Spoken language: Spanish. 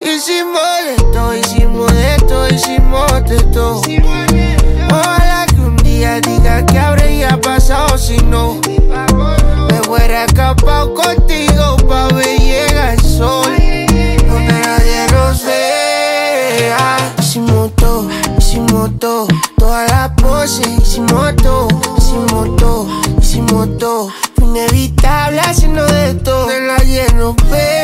Hicimos de todo. Ojalá que un día diga que habría pasado si no me fuera escapado contigo pa' ver llega el sol donde nadie nos vea. Hicimos todo, todas las poses. Hicimos todo. Fue inevitable haciendo de todo, donde nadie nos vea.